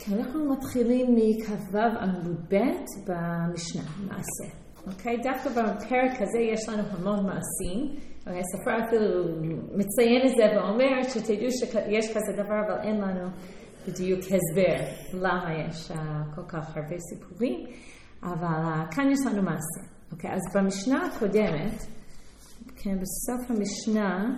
אנחנו מתחילים מכ"ו עמוד ב' במשנה, מעשה. אוקיי? דווקא בפרק הזה יש לנו המון מעשים. הספר אפילו מציין את זה ואומר שתדעו שיש כזה דבר, אבל אין לנו בדיוק הסבר למה יש כל כך הרבה סיפורים. אבל כאן יש לנו מעשה. אוקיי? אז במשנה הקודמת, כן, בסוף המשנה,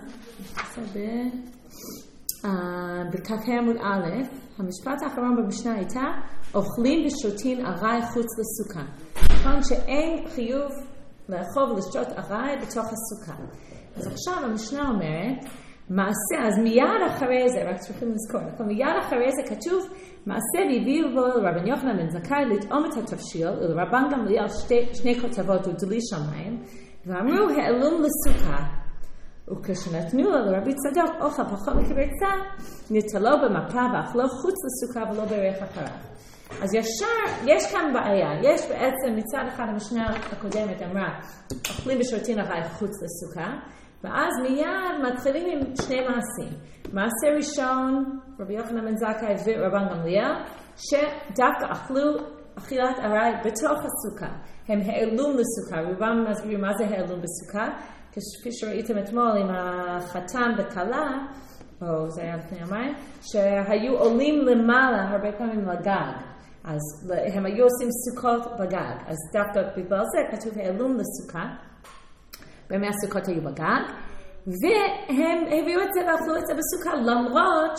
בכ"ה עמוד א', המשפט האחרון במשנה הייתה, אוכלים ושותים ארעי חוץ לסוכה. נכון שאין חיוב לאכול ולשתות ארעי בתוך הסוכה. אז עכשיו המשנה אומרת, מעשה, אז מיד אחרי זה, רק צריכים לזכור, מיד אחרי זה כתוב, מעשה והביאו בו לרבן יוחנן בן זכאי לטעום את התבשיל, ולרבן גמליאל שני כותבות ודלי שמיים, ואמרו, העלום לסוכה. וכשנתנו לו לרבי צדוק אוכל פחות מקבצה, נטלו במפה ואכלו חוץ לסוכה ולא ברך אחריו. אז ישר, יש כאן בעיה. יש בעצם מצד אחד המשנה הקודמת אמרה, אוכלים ושותים ארעי חוץ לסוכה, ואז מיד מתחילים עם שני מעשים. מעשה ראשון, רבי יוחנן בן זכאי ורבן גמליאל, שדווקא אכלו אכילת ארעי בתוך הסוכה. הם העלום לסוכה, רובם מסבירים מה זה העלום בסוכה, כפי שראיתם אתמול עם החתן וכלה, או זה היה לפני יומיים, שהיו עולים למעלה הרבה פעמים לגג. אז הם היו עושים סוכות בגג. אז דווקא בגלל זה כתוב העלום לסוכה. באמת הסוכות היו בגג. והם הביאו את זה ואכלו את זה בסוכה, למרות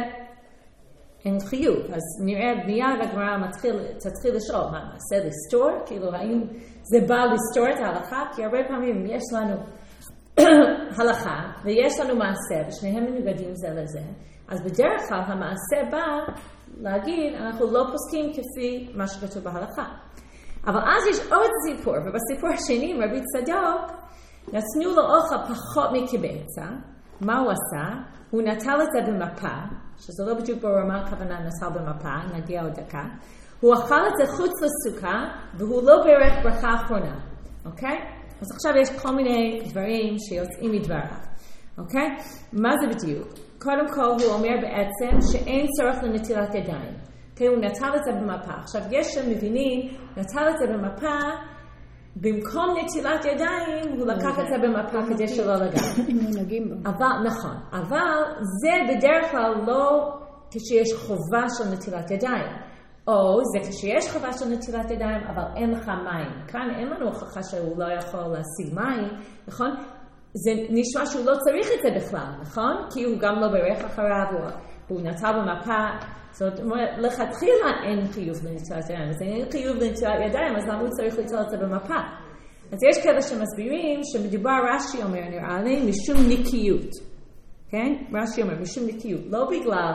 שאין חיוב. אז נראה מיד הגמרא תתחיל לשאול, מה נעשה לסתור? כאילו האם זה בא לסתור את ההלכה? כי הרבה פעמים יש לנו הלכה ויש לנו מעשה, ושניהם מנוגדים זה לזה. אז בדרך כלל המעשה בא להגיד, אנחנו לא פוסקים כפי מה שכתוב בהלכה. אבל אז יש עוד סיפור, ובסיפור השני, רבי צדוק, נתנו לו אוכל פחות מקבצה. מה הוא עשה? הוא נטל את זה במפה, שזה לא בדיוק ברור מה הכוונה נטל במפה, נגיע עוד דקה. הוא אכל את זה חוץ לסוכה, והוא לא ברך ברכה אחרונה. אוקיי? אז עכשיו יש כל מיני דברים שיוצאים מדבריו. אוקיי? מה זה בדיוק? קודם כל הוא אומר בעצם שאין צורך לנטילת ידיים. כי הוא נטל את זה במפה. עכשיו יש שמבינים, נטל את זה במפה, במקום נטילת ידיים, הוא לקח את זה במפה כדי שלא לגעת. אבל, נכון. אבל זה בדרך כלל לא כשיש חובה של נטילת ידיים. או זה כשיש חובה של נטילת ידיים, אבל אין לך מים. כאן אין לנו הוכחה שהוא לא יכול להשיג מים, נכון? זה נשמע שהוא לא צריך את זה בכלל, נכון? כי הוא גם לא ברך אחריו, הוא נטל במפה. זאת אומרת, לכתחילה אין חיוב לנטילת ידיים. אז אין חיוב לנטילת ידיים, אז למה הוא צריך לטול את זה במפה? אז יש כאלה שמסבירים שמדובר, רש"י אומר, נראה לי, משום נקיות. כן? רש"י אומר, משום נקיות. לא בגלל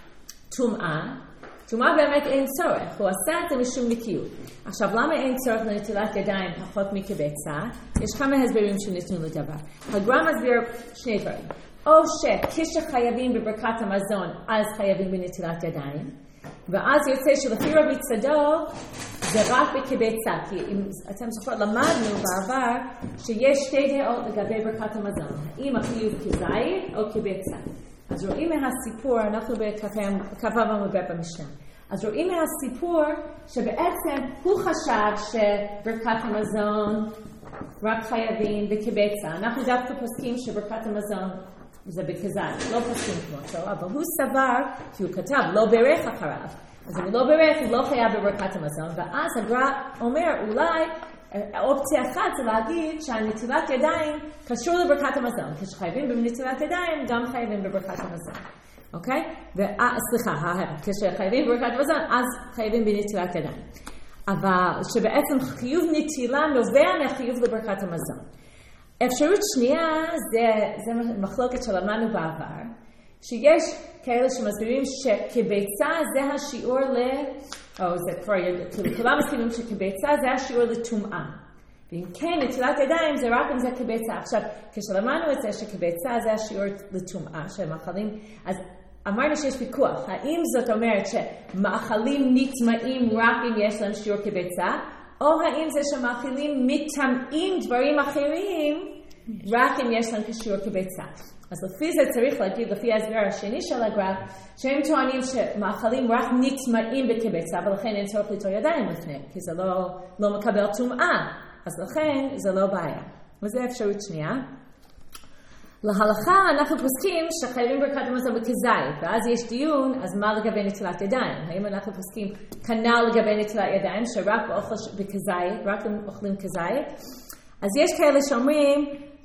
טומאה, טומאה באמת אין צורך, הוא עשה את זה משום נקיות. עכשיו, למה אין צורך לנטילת ידיים פחות מקבצה? יש כמה הסברים שניתנו לדבר. הגר"א מסביר שני דברים. או שכשחייבים בברכת המזון, אז חייבים בנטילת ידיים. ואז יוצא שלפי רבי צדוק, זה רק בקבצה. כי אם אתם זוכרות, למדנו בעבר שיש שתי דעות לגבי ברכת המזון. האם החיוב כזית או כבצע. אז רואים מהסיפור, אנחנו בכ"ו עמוד ב' במשנה. אז רואים מהסיפור שבעצם הוא חשב שברכת המזון רק חייבים בקבצה. אנחנו דווקא פוסקים שברכת המזון זה בכזית, לא פוסקים כמותו, אבל הוא סבר, כי הוא כתב לא ברך אחריו. אז אם הוא לא ברך, הוא לא חייב בברכת המזון. ואז הגר"א אומר, אולי אופציה אחת זה להגיד שהנטילת ידיים קשור לברכת המזון. כשחייבים בנטילת ידיים, גם חייבים בברכת המזון. אוקיי? סליחה, כשחייבים בברכת המזון, אז חייבים בנטילת ידיים. אבל שבעצם חיוב נטילה נובע מהחיוב לברכת המזון. אפשרות שנייה, זה מחלוקת שלמדנו בעבר, שיש כאלה שמסבירים שכביצה זה השיעור כולם מסכימים שכביצה זה השיעור לטומאה. ואם כן, נטילת ידיים זה רק אם זה כביצה. עכשיו, כשלמדנו את זה שכביצה זה השיעור לטומאה, שמאכלים, אז אמרנו שיש ויכוח. האם זאת אומרת שמאכלים נטמאים רק אם יש להם שיעור כביצה, או האם זה שמאכילים מטמאים דברים אחרים רק אם יש להם קישור כביצה. אז לפי זה צריך להגיד, לפי ההסבר השני של הגרף, שהם טוענים שמאכלים רק נטמעים בכביצה, ולכן אין צורך ליטול ידיים לפני, כי זה לא מקבל טומאה, אז לכן זה לא בעיה. וזו אפשרות שנייה. להלכה אנחנו פוסקים שחייבים ברכת המזון בכזית, ואז יש דיון, אז מה לגבי נטילת ידיים? האם אנחנו פוסקים כנ"ל לגבי נטילת ידיים, שרק באוכל בכזית, רק אם אוכלים כזית? אז יש כאלה שאומרים,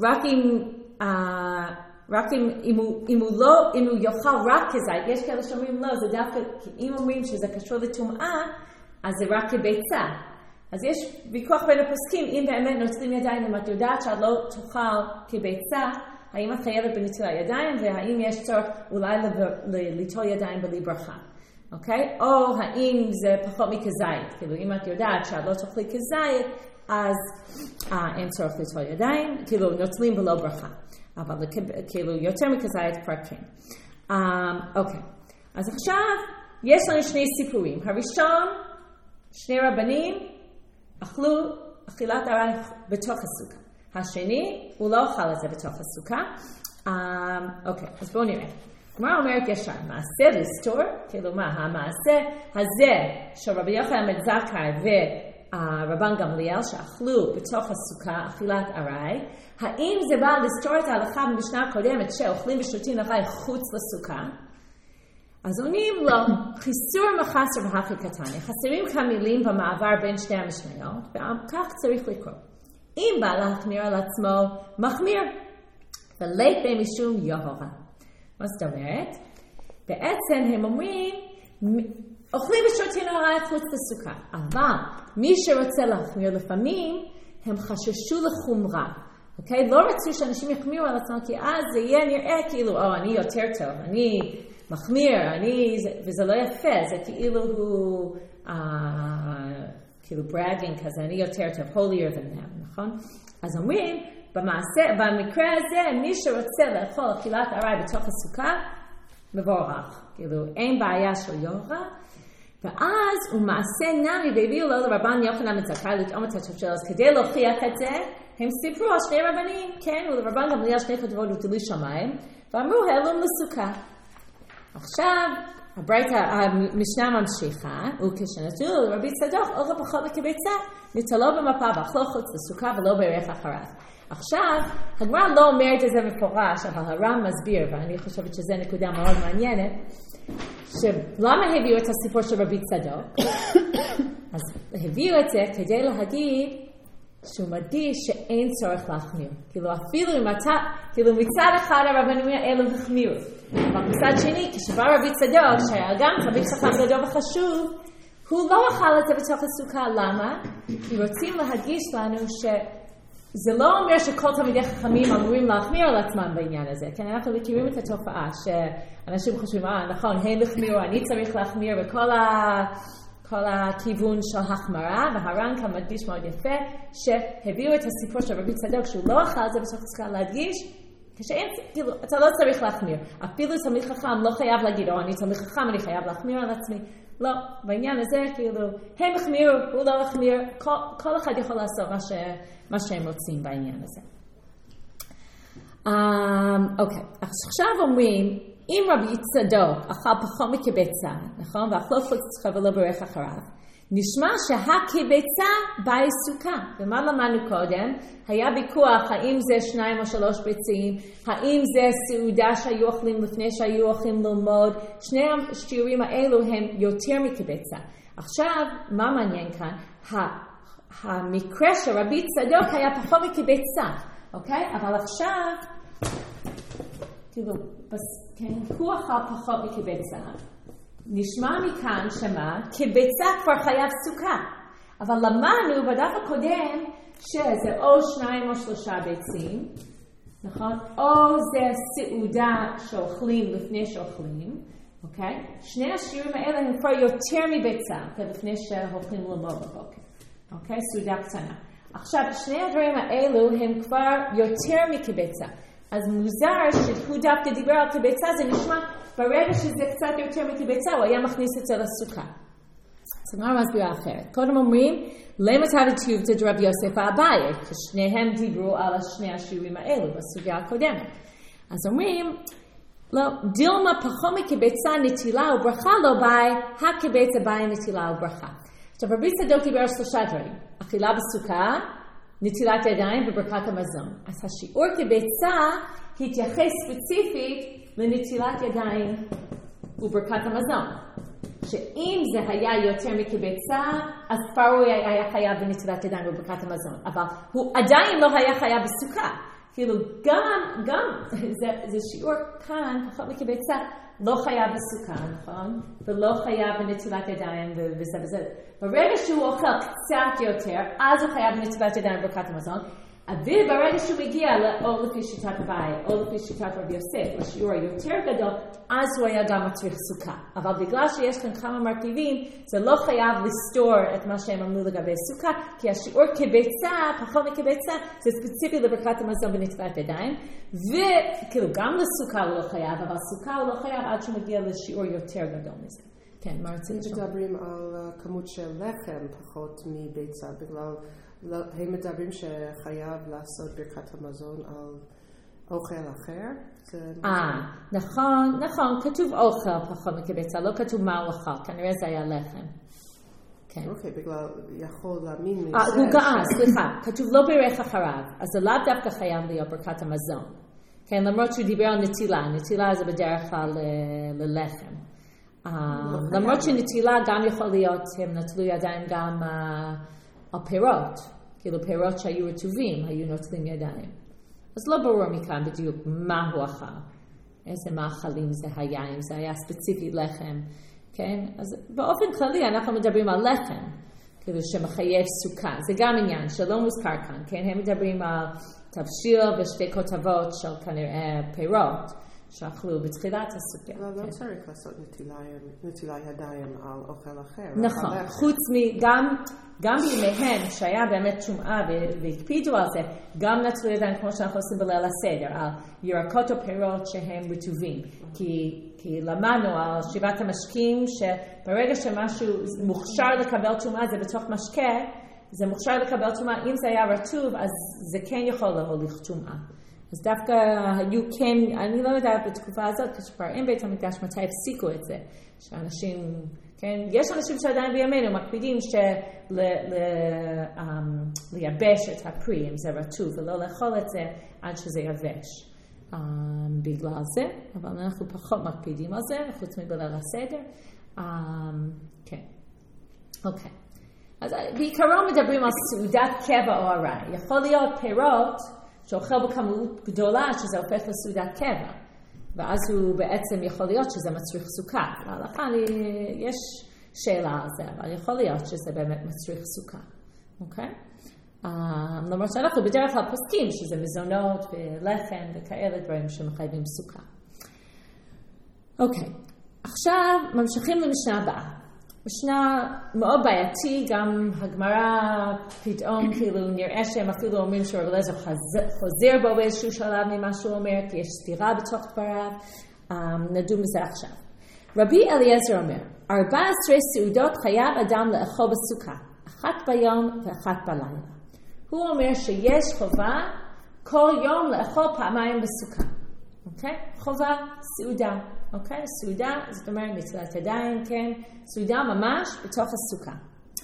אם הוא יאכל רק כזית, יש כאלה שאומרים לא, זה דווקא, כי אם אומרים שזה קשור לטומאה, אז זה רק כביצה. אז יש ויכוח בין הפוסקים, אם באמת נוטלים ידיים, אם את יודעת שאת לא תאכל כביצה, האם את חייבת בנטילת ידיים, והאם יש צורך אולי ליטול ידיים בלי ברכה. אוקיי? או האם זה פחות מכזית, כאילו אם את יודעת שאת לא תאכלי כזית, אז אין צורך ליטול ידיים, כאילו נוטלים בלא ברכה. אבל כאילו יותר מכזית כבר כן. אוקיי. אז עכשיו יש לנו שני סיפורים. הראשון, שני רבנים אכלו אכילת ארעי בתוך הסוכה. השני, הוא לא אכל את זה בתוך הסוכה. אוקיי, אז בואו נראה. מה אומרת ישר? מעשה לסתור? כאילו מה? המעשה הזה של רבי יוחנן בן זכאי ורבן גמליאל שאכלו בתוך הסוכה אכילת ארעי, האם זה בא לסתור את ההלכה במשנה הקודמת שאוכלים ושותים ארעי חוץ לסוכה? אז עונים לא, חיסור מחסר והכי קטן. חסרים כמה מילים במעבר בין שתי המשניות, וכך צריך לקרוא. אם בא להחמיר על עצמו, מחמיר, ולית במשום יהורה. מה זאת אומרת? בעצם הם אומרים, אוכלים ושותים ארעי חוץ לסוכה, אבל מי שרוצה להחמיר לפעמים, הם חששו לחומרה. אוקיי? לא רצו שאנשים יחמירו על עצמם, כי אז זה יהיה נראה כאילו, אני יותר טוב, אני מחמיר, וזה לא יפה, זה כאילו הוא, כאילו bragging כזה, אני יותר טוב, holier than them, נכון? אז אומרים, במקרה הזה, מי שרוצה לאכול אכילת ארעי בתוך הסוכה, מבורך. כאילו, אין בעיה של יורה. ואז הוא מעשה נמי, והביאו לו לרבן יוחנן בן זכאי לטעום את התושב שלו. אז כדי להוכיח את זה, הם סיפרו על שני רבנים, כן, ולרבן גמליאל שני כתבות הוטלו שמיים, ואמרו, הלום לסוכה. עכשיו, המשנה ממשיכה, וכשנטלו לרבי צדוק, אוכל פחות מכביצה, נטלו במפה ואכלו חוץ לסוכה ולא בירך אחריו. עכשיו, הגמרא לא אומרת את זה מפורש, אבל הר"ם מסביר, ואני חושבת שזו נקודה מאוד מעניינת, שלמה הביאו את הסיפור של רבי צדוק? אז הביאו את זה כדי להגיד שהוא מדגיש שאין צורך להחמיר. כאילו אפילו אם אתה, כאילו מצד אחד הרבנים האלו החמירו. אבל מצד שני, כשבא רבי צדוק, שהיה גם תלמיד חכם גדול וחשוב, הוא לא אכל את זה בתוך הסוכה. למה? כי רוצים להדגיש לנו שזה לא אומר שכל תלמידי חכמים אמורים להחמיר על עצמם בעניין הזה. כי אנחנו מכירים את התופעה שאנשים חושבים, נכון, הם החמירו, אני צריך להחמיר כל הכיוון של החמרה, והר"ן כאן מדגיש מאוד יפה, שהביאו את הסיפור של רבי צדוק, שהוא לא אכל את זה בתוך הסוכה, להדגיש, כשאין, כאילו, אתה לא צריך להחמיר. אפילו תלמיד חכם לא חייב להגיד, אני תלמיד חכם, אני חייב להחמיר על עצמי. לא, בעניין הזה, כאילו, הם החמירו, הוא לא החמיר, כל אחד יכול לעשות מה שהם רוצים בעניין הזה. אוקיי, עכשיו אומרים, אם רבי צדוק אכל פחות מכביצה, נכון? ואכלו חוץ לסוכה ולא בירך אחריו, נשמע שהכביצה באי סוכה. ומה למדנו קודם? היה ויכוח האם זה 2 או 3 ביצים, האם זה סעודה שהיו אוכלים לפני שהיו אוכלים ללמוד. שני השיעורים האלו הם יותר מכביצה. עכשיו, מה מעניין כאן? המקרה של רבי צדוק היה פחות מכביצה, אוקיי? אבל עכשיו, כאילו, כן, הוא אכל פחות מכביצה. נשמע מכאן שמה, כביצה כבר חייב סוכה. אבל למדנו בדף הקודם שזה או 2 או 3 ביצים, נכון? או זה סעודה שאוכלים לפני שאוכלים, אוקיי? שני השיעורים האלה הם כבר יותר מביצה, לפני שאוכלים ללמוד בבוקר. אוקיי? סעודה קטנה. עכשיו, שני הדברים האלו הם כבר יותר מכביצה. אז מוזר שהוא דווקא דיבר על כביצה, זה נשמע ברגע שזה קצת יותר מכביצה, הוא היה מכניס את זה לסוכה. אז הגמרא מסבירה אחרת. קודם אומרים, למה תעבטיובתא דרב יוסף האביי, כששניהם דיברו על שני השיעורים האלו בסוגיה הקודמת. אז אומרים, לא, דילמה פחות מקבצה נטילה וברכה לא באי, הקבצה באי נטילה וברכה. עכשיו, רבי צדוק דיבר על 3 דברים. אכילה בסוכה, נטילת ידיים וברכת המזון. אז השיעור כביצה התייחס ספציפית לנטילת ידיים וברכת המזון. שאם זה היה יותר מכביצה, אז כבר הוא היה חייב בנטילת ידיים וברכת המזון. אבל הוא עדיין לא היה חייב בסוכה. כאילו גם זה שיעור כאן, פחות מכביצה, לא חייב בסוכה, נכון? ולא חייב בנטילת ידיים וזה וזה. ברגע שהוא אוכל קצת יותר, אז הוא חייב בנטילת ידיים וברכת המזון. וברגע שהוא מגיע או לפי שיטת אביי, או לפי שיטת רבי יוסף, לשיעור היותר גדול, אז הוא היה גם מצריך סוכה. אבל בגלל שיש כאן כמה מרכיבים, זה לא חייב לסתור את מה שהם אמרו לגבי סוכה, כי השיעור כביצה, פחות מכביצה, זה ספציפי לברכת המזון בנטילת ידיים, וכאילו גם לסוכה הוא לא חייב, אבל סוכה הוא לא חייב עד שהוא מגיע לשיעור יותר גדול מזה. כן, מה רציתי לשאול? מדברים על כמות של לחם פחות מביצה, בגלל הם מדברים שחייב לעשות ברכת המזון על אוכל אחר? נכון, כתוב אוכל פחות מכביצה, לא כתוב מה הוא אכל, כנראה זה היה לחם. אוקיי, בגלל יכול להאמין מזה. הוא סליחה, כתוב לא בירך אחריו, אז זה לאו דווקא חייב להיות ברכת המזון. כן, למרות שהוא דיבר על נטילה זה בדרך כלל ללחם. למרות שנטילה גם יכול להיות, הם נטלו ידיים גם על פירות, כאילו פירות שהיו רטובים, היו נוטלים ידיים. אז לא ברור מכאן בדיוק מה הוא אכל, איזה מאכלים זה היה, אם זה היה ספציפית לחם, כן? אז באופן כללי אנחנו מדברים על לחם, כאילו שמחייב סוכה, זה גם עניין שלא מוזכר כאן, כן? הם מדברים על תבשיל ושתי כותבות של כנראה פירות, שאכלו בתחילת הסוגיה. אבל לא צריך לעשות נטילה ידיים על אוכל אחר. נכון, חוץ גם בימיהם שהיה באמת טומאה והקפידו על זה, גם נטלו ידיים כמו שאנחנו עושים בליל הסדר, על ירקות או פירות שהם רטובים. כי למדנו על שבעת המשקים שברגע שמשהו מוכשר לקבל טומאה זה בתוך משקה, זה מוכשר לקבל טומאה, אם זה היה רטוב אז זה כן יכול להוליך טומאה. אז דווקא היו כן, אני לא יודעת בתקופה הזאת, כשכבר אין בית המקדש מתי הפסיקו את זה, שאנשים, כן, יש אנשים שעדיין בימינו מקפידים לייבש את הפרי, אם זה רטוב, ולא לאכול את זה עד שזה יבש. בגלל זה, אבל אנחנו פחות מקפידים על זה, חוץ מבליל הסדר. כן, אוקיי. אז בעיקרון מדברים על סעודת קבע או ארעי. יכול להיות פירות, שאוכל בכמות גדולה שזה הופך לסעודת קבע. ואז הוא בעצם יכול להיות שזה מצריך סוכה. להלכה יש שאלה על זה, אבל יכול להיות שזה באמת מצריך סוכה. אוקיי? למרות שאנחנו בדרך כלל פוסקים שזה מזונות ולחם וכאלה דברים שמחייבים סוכה. אוקיי. עכשיו ממשיכים למשנה הבאה. משנה מאוד בעייתי, גם הגמרא פתאום כאילו נראה שהם אפילו אומרים שרב אליעזר חוזר בו באיזשהו שלב ממה שהוא אומר, כי יש סתירה בתוך דבריו, נדון בזה עכשיו. רבי אליעזר אומר, 14 סעודות חייב אדם לאכול בסוכה, 1 ביום ו1 בלילה. הוא אומר שיש חובה כל יום לאכול פעמיים בסוכה. אוקיי? חובה, סעודה. אוקיי? סעודה, זאת אומרת, נטילת ידיים, כן? סעודה ממש בתוך הסוכה.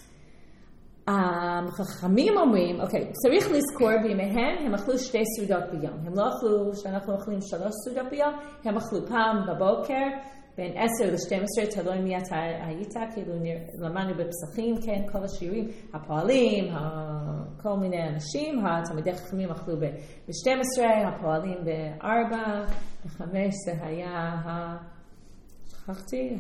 חכמים אומרים, אוקיי, צריך לזכור בימיהם, הם אכלו 2 סעודות ביום. הם לא אכלו, שאנחנו אוכלים 3 סעודות ביום, הם אכלו פעם בבוקר, בין 10 ל-12, תלוי מי אתה היית, כאילו למדנו בפסחים, כן, כל השיעורים, הפועלים, כל מיני אנשים, התלמידי חכמים אכלו ב-12, הפועלים ב-4, ב-5 זה היה, שכחתי,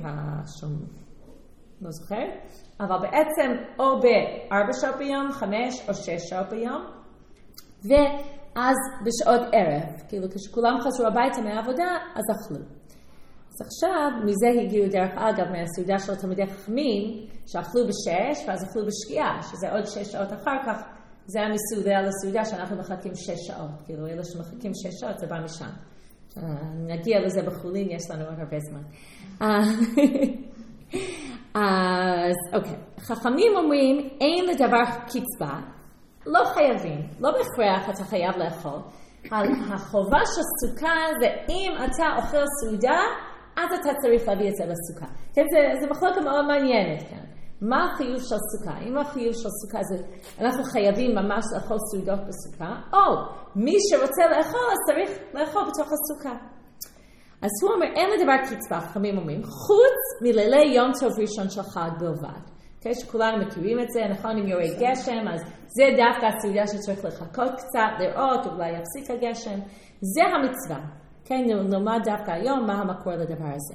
לא זוכר, אבל בעצם או ב-4 שעות ביום, 5 או 6 שעות ביום, ואז בשעות ערב, כאילו כשכולם חזרו הביתה מהעבודה, אז אכלו. אז עכשיו, מזה הגיעו דרך אגב מהסעודה של תלמידי חכמים, שאכלו ב-6 ואז אכלו בשקיעה, שזה עוד 6 שעות אחר כך, זה היה מסעודה לסעודה שאנחנו מחכים 6 שעות, כאילו אלה שמחכים 6 שעות זה בא משם. נגיע לזה בחולין, יש לנו עוד הרבה זמן. אז אוקיי, חכמים אומרים אין לדבר קצבה, לא חייבים, לא בהכרח אתה חייב לאכול. החובה של סוכה זה אם אתה אוכל סעודה, אז אתה צריך להביא את זה לסוכה. כן, זה מחלוקת מאוד מעניינת כאן. מה החיוב של סוכה? אם החיוב של סוכה זה אנחנו חייבים ממש לאכול סעודות בסוכה, או מי שרוצה לאכול אז צריך לאכול בתוך הסוכה. אז הוא אומר, אין לדבר קצבה, חכמים אומרים, חוץ מלילי יום טוב ראשון של חג בלבד. Okay, שכולנו מכירים את זה, נכון, אם יורד גשם, אז זה דווקא הסעודה שצריך לחכות קצת, לראות, אולי יפסיק הגשם. זה המצווה. כן, נלמד דווקא היום מה המקור לדבר הזה.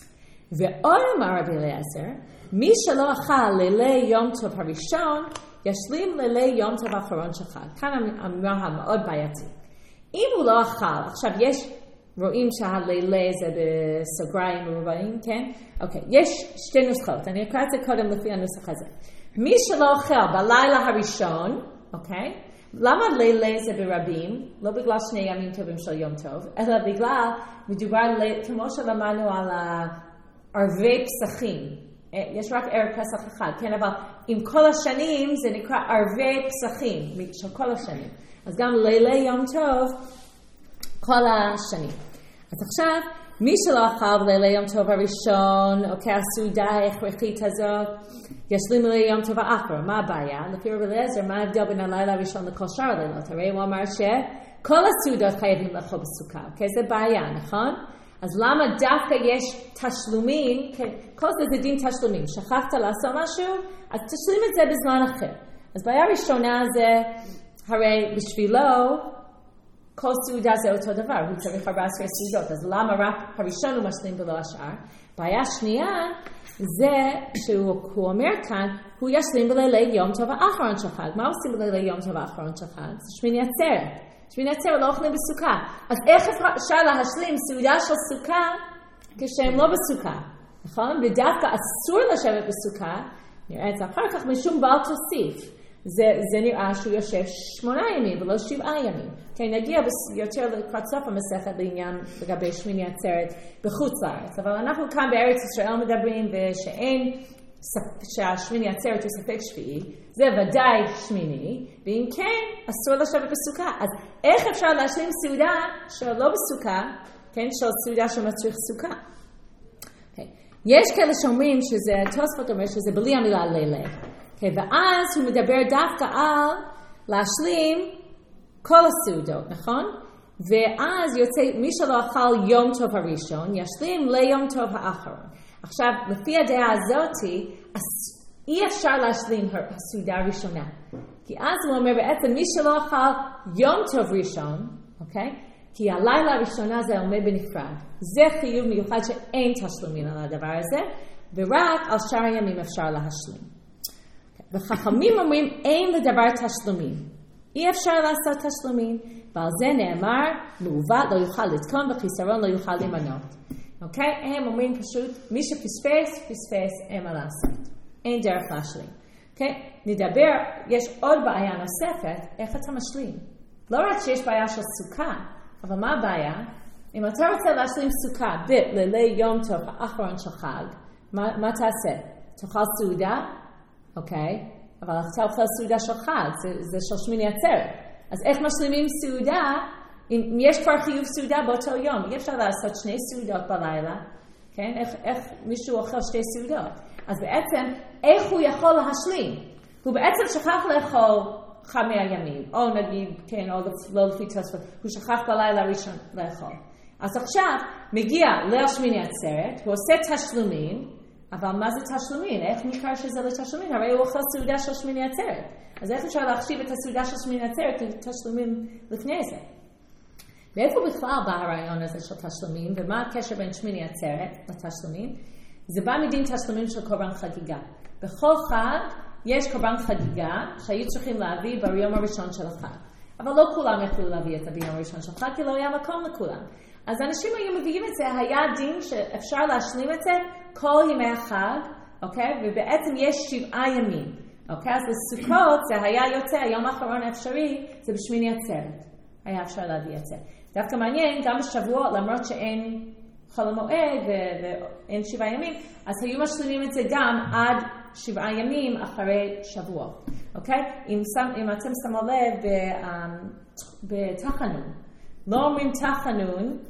ועוד אמר רבי אליעזר, מי שלא אכל לילי יום טוב הראשון, ישלים לילי יום טוב האחרון של חג. כאן האמירה המאוד בעייתית. אם הוא לא אכל, עכשיו רואים שהלילה זה בסוגריים מרובעים, כן? אוקיי, יש שתי נוסחאות. אני אקרא את זה קודם לפי הנוסח הזה. מי שלא אוכל בלילה הראשון, אוקיי? למה לילה זה ברבים? לא בגלל שני ימים טובים של יום טוב, אלא בגלל מדובר, כמו שלמדנו על ערבי פסחים. יש רק ערב פסח אחד, כן? אבל עם כל השנים זה נקרא ערבי פסחים, של כל השנים. אז גם לילה יום טוב, כל השנים. אז עכשיו, מי שלא אכל בלילה יום טוב הראשון, אוקיי, הסעודה ההכרחית הזאת, ישלים לילה יום טוב האחרון. מה הבעיה? לפי רבי אליעזר, מה ההבדל בין הלילה הראשון לכל שאר הלילות? הרי הוא אמר שכל הסעודות חייבים לאכול בסוכה, אוקיי? זה בעיה, נכון? אז למה דווקא יש תשלומים, כל זה דין תשלומים, שכחת לעשות משהו, אז תשלים את זה בזמן אחר. אז בעיה ראשונה זה, הרי בשבילו, כל סעודה זה אותו דבר, הוא צריך 14 סעודות, אז למה רק הראשון הוא משלים ולא השאר? בעיה שנייה, זה שהוא אומר כאן, הוא ישלים בלילי יום טוב האחרון של חג. מה עושים בלילי יום טוב האחרון של חג? זה שמיני עצרת. שמיני עצרת לא אוכלים בסוכה. אז איך אפשר להשלים סעודה של סוכה כשהם לא בסוכה? נכון? ודווקא אסור לשבת בסוכה, נראה את זה אחר כך משום בעל תוסיף. זה נראה שהוא יושב 8 ימים ולא 7 ימים. כן, נגיע יותר לקראת סוף המסכת בעניין לגבי שמיני עצרת בחוץ לארץ. אבל אנחנו כאן בארץ ישראל מדברים שהשמיני עצרת הוא ספק שביעי. זה ודאי שמיני, ואם כן, אסור לשבת בסוכה. אז איך אפשר להשלים סעודה שלא בסוכה, כן, של סעודה שמצריך סוכה? יש כאלה שאומרים שזה, תוספות אומר שזה בלי המילה לילה. Okay, ואז הוא מדבר דווקא על להשלים כל הסעודות, נכון? ואז יוצא, מי שלא אכל יום טוב הראשון, ישלים ליום טוב האחרון. עכשיו, לפי הדעה הזאת, אי אפשר להשלים הסעודה הראשונה. כי אז הוא אומר בעצם, מי שלא אכל יום טוב ראשון, אוקיי? כי הלילה הראשונה זה עומד בנפרד. זה חיוב מיוחד שאין תשלומים על הדבר הזה, ורק על שאר הימים אפשר להשלים. וחכמים אומרים אין לדבר תשלומים. אי אפשר לעשות תשלומים, ועל זה נאמר, מעוות לא יוכל לתקון וחיסרון לא יוכל למנות. אוקיי? הם אומרים פשוט, מי שפספס, פספס, אין מה לעשות. אין דרך להשלים. אוקיי? נדבר, יש עוד בעיה נוספת, איך אתה משלים? לא רק שיש בעיה של סוכה, אבל מה הבעיה? אם אתה רוצה להשלים סוכה בלילי יום טוב האחרון של חג, מה תעשה? תאכל סעודה? אוקיי? אבל אתה אוכל סעודה של חג, זה של שמיני עצרת. אז איך משלימים סעודה? אם יש כבר חיוב סעודה באותו יום, אי אפשר לעשות 2 סעודות בלילה, כן? איך מישהו אוכל 2 סעודות? אז בעצם, איך הוא יכול להשלים? הוא בעצם שכח לאכול 5 ימים, או נגיד, כן, או לא לפי תוספות, הוא שכח בלילה הראשון לאכול. אז עכשיו, מגיע לשמיני עצרת, הוא עושה תשלומים, אבל מה זה תשלומים? איך נקרא שזה לתשלומים? הרי הוא אוכל סעודה של שמיני עצרת. אז איך אפשר להחשיב את הסעודה של שמיני עצרת לתשלומים לפני זה? ואיפה בכלל בא הרעיון הזה של תשלומים? ומה הקשר בין שמיני עצרת לתשלומים? זה בא מדין תשלומים של קורבן חגיגה. בכל חג יש קורבן חגיגה שהיו צריכים להביא ביום הראשון של החג. אבל לא כולם יכלו להביא את ביום הראשון של החג, כי לא היה מקום לכולם. אז אנשים היו מביאים את זה, היה דין שאפשר להשלים את זה כל ימי החג, אוקיי? ובעצם יש 7 ימים, אוקיי? אז לסוכות זה היה יוצא, היום האחרון האפשרי, זה בשמיני עצרת. היה אפשר להביא את זה. דווקא מעניין, גם בשבוע, למרות שאין חול המועד ואין 7 ימים, אז היו משלימים את זה גם עד 7 ימים אחרי שבועות. אוקיי? אם אתם שמו לב בתחנון, לא אומרים תחנון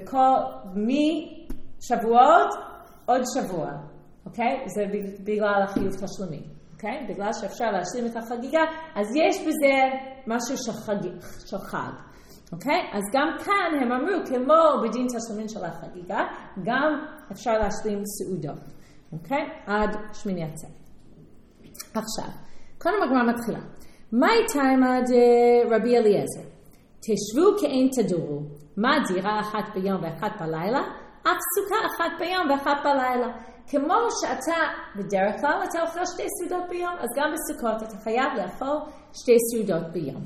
משבועות עוד שבוע. אוקיי? זה בגלל החיוב תשלומים. אוקיי? בגלל שאפשר להשלים את החגיגה, אז יש בזה משהו של חג. אוקיי? אז גם כאן הם אמרו, כמו בדין תשלומים של החגיגה, גם אפשר להשלים סעודות. אוקיי? עד שמיני עצרת. עכשיו, קודם הגמרא מתחילה. מהי תימא דרבי אליעזר? תשבו כאין תדורו. מה דירה אחת ביום ואחת בלילה? אף סוכה אחת ביום ואחת בלילה. כמו שאתה בדרך כלל אתה אוכל 2 סעודות ביום, אז גם בסוכות אתה חייב לאכול 2 סעודות ביום.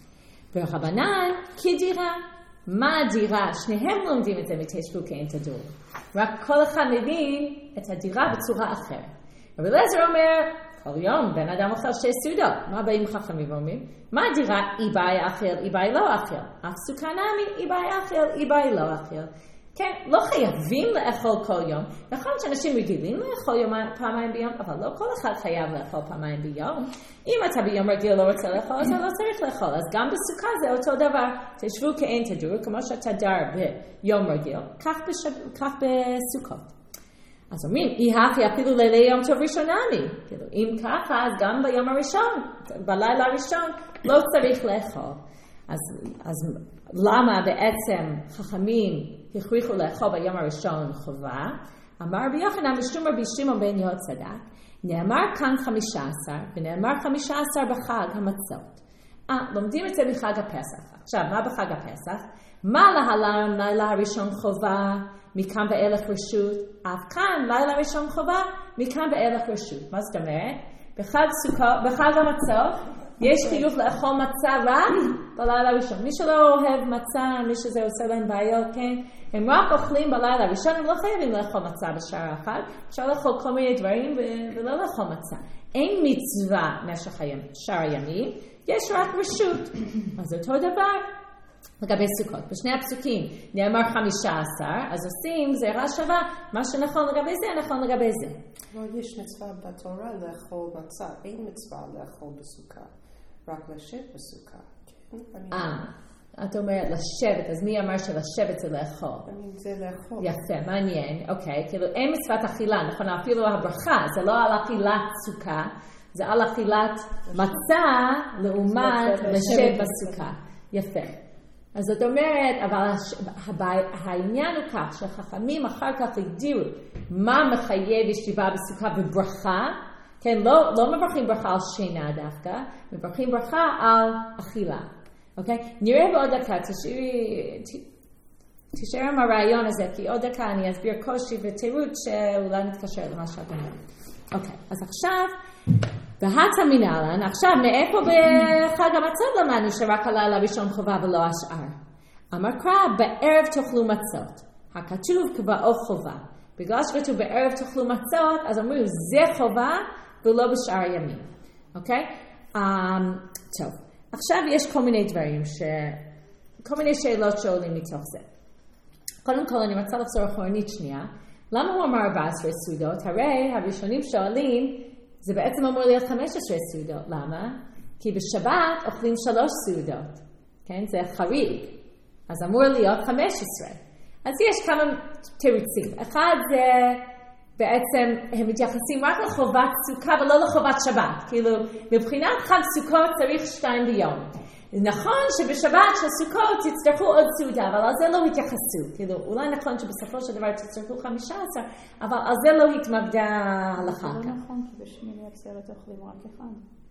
ורבנן, כדירה. מה הדירה? שניהם לומדים את זה מתשבו כאין תדורו. רק כל אחד מבין את הדירה בצורה אחרת. רבי אליעזר אומר, כל יום בן אדם אוכל 2 סעודות. מה באים חכמים ואומרים? מה הדירה? אי באי אכל, אי באי לא אכל. אף סוכה נמי, אי באי אכל, אי באי לא אכל. כן, לא חייבים לאכול כל יום. נכון שאנשים רגילים לאכול פעמיים ביום, אבל לא כל אחד חייב לאכול פעמיים ביום. אם אתה ביום רגיל לא רוצה לאכול, אז אתה לא צריך לאכול. אז גם בסוכה זה אותו דבר. תשבו כאין תדורו, כמו שאתה דר ביום רגיל, כך בסוכות. אז אומרים, אי הכי אפילו לילי יום טוב ראשונני. אם ככה, אז גם ביום הראשון, בלילה הראשון, לא צריך לאכול. אז למה בעצם חכמים הכריחו לאכול ביום הראשון חובה? אמר רבי יוחנן משום רבי שמעון בן יהוד צדק, נאמר כאן 15 ונאמר 15 בחג המצות. לומדים את זה מחג הפסח. עכשיו, מה בחג הפסח? מה להלן לילה הראשון חובה, מכאן ואילך רשות? אף כאן לילה הראשון חובה, מכאן ואילך רשות. מה זאת אומרת? בחג המצות, יש חיוב לאכול מצה רק בלילה הראשון. מי שלא אוהב מצה, מי שזה עושה להם בעיות, כן? הם רק אוכלים בלילה הראשון, הם לא חייבים לאכול מצה בשער אחד. אפשר לאכול כל מיני דברים ולא לאכול מצה. אין מצווה במשך שער הימים, יש רק רשות. אז אותו דבר לגבי סוכות. בשני הפסוקים נאמר 15, אז עושים גזירה שווה, מה שנכון לגבי זה, נכון לגבי זה. אבל יש מצווה בתורה לאכול מצה, אין מצווה לאכול בסוכה, רק לשבת בסוכה. את אומרת לשבת, אז מי אמר שלשבת זה לאכול? זה לאכול. יפה, מעניין, אוקיי, כאילו אין מצוות אכילה, נכון, אפילו הברכה, זה לא על אכילת סוכה, זה על אכילת מצה לעומת לשבת בסוכה. יפה. אז זאת אומרת, אבל העניין הוא כך שחכמים אחר כך הגדירו מה מחייב ישיבה בסוכה בברכה, כן, לא מברכים ברכה על שינה דווקא, מברכים ברכה על אכילה. אוקיי? נראה בעוד דקה, תישאר עם הרעיון הזה, כי עוד דקה אני אסביר קושי ותירוץ שאולי נתקשר למה שאת אומרת. אוקיי, אז עכשיו, והצה מנהלן, עכשיו מאיפה בחג המצות למדנו שרק הלילה הראשון חובה ולא השאר? אמר קרא, בערב תאכלו מצות. הכתוב קבעו חובה. בגלל שכתוב בערב תאכלו מצות, אז אמרו זה חובה ולא בשאר ימים. אוקיי? טוב. עכשיו יש כל מיני דברים, כל מיני שאלות שעולים מתוך זה. קודם כל אני רוצה לחזור אחורנית שנייה. למה הוא אמר 14 סעודות? הרי הראשונים שואלים, זה בעצם אמור להיות 15 סעודות. למה? כי בשבת אוכלים 3 סעודות. כן? זה חריג. אז אמור להיות 15. אז יש כמה תירוצים. אחד זה בעצם הם מתייחסים רק לחובת סוכה ולא לחובת שבת. כאילו, מבחינת חג סוכות צריך 2 ביום. נכון שבשבת של סוכות תצטרכו עוד סעודה, אבל על זה לא התייחסו. כאילו, אולי נכון שבסופו של דבר תצטרכו 15, אבל על זה לא התמקדה הלכה. זה לא נכון, כי בשמיני עצרת אוכלים רק אחד.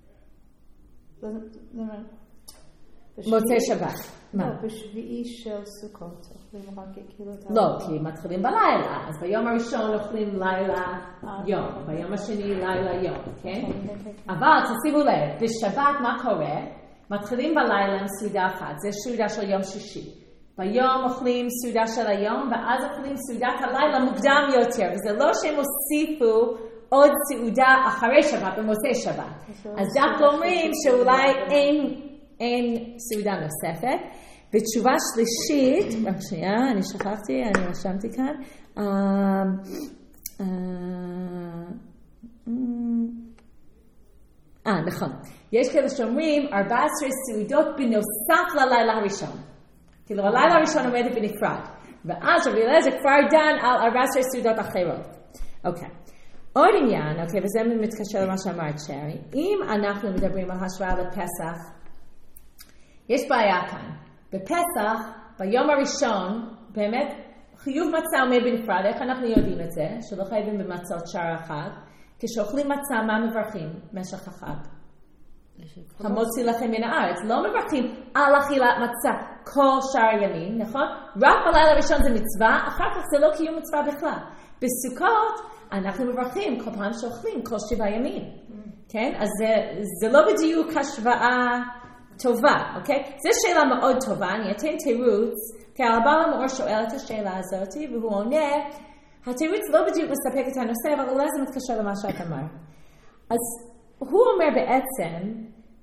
מוצאי שבת. לא, בשביעי של סוכות אוכלים רק כאילו... לא, כי מתחילים בלילה. אז ביום הראשון אוכלים לילה יום, ביום השני לילה יום, כן? אבל תשימו לב, בשבת מה קורה? מתחילים בלילה עם סעודה אחת, זה סעודה של יום שישי. ביום אוכלים סעודה של היום, ואז אוכלים סעודת הלילה מוקדם יותר. וזה לא שהם הוסיפו עוד סעודה אחרי שבת, במוצאי שבת. אז דווקא אומרים שאולי אין סעודה נוספת. בתשובה שלישית, רק שנייה, אני שכחתי, אני רשמתי כאן. נכון. יש כאלה שאומרים 14 סעודות בנוסף ללילה הראשון. כאילו הלילה הראשון עומדת בנפרד. ואז רבי אליעזר כבר דן על 14 סעודות אחרות. אוקיי. עוד עניין, אוקיי, וזה מתקשר למה שאמרת שרי. אם אנחנו מדברים על השוואה לפסח, יש בעיה כאן. בפסח, ביום הראשון, באמת, חיוב מצה עומד בנפרד. איך אנחנו יודעים את זה? שלא חייבים במצות שער החג. כשאוכלים מצה, מה מברכים במשך החג? המוציא לכם מן הארץ. לא מברכים על אכילת מצה כל שאר ימים, נכון? רק בלילה הראשון זה מצווה, אחר כך זה לא קיום מצווה בכלל. בסוכות אנחנו מברכים כל פעם שאוכלים כל 7 ימים. כן? אז זה לא בדיוק השוואה טובה, אוקיי? זו שאלה מאוד טובה, אני אתן תירוץ, כי הרב המאור שואל את השאלה הזאת, והוא עונה, התירוץ לא בדיוק מספק את הנושא, אבל אולי זה מתקשר למה שאת אמרת. אז הוא אומר בעצם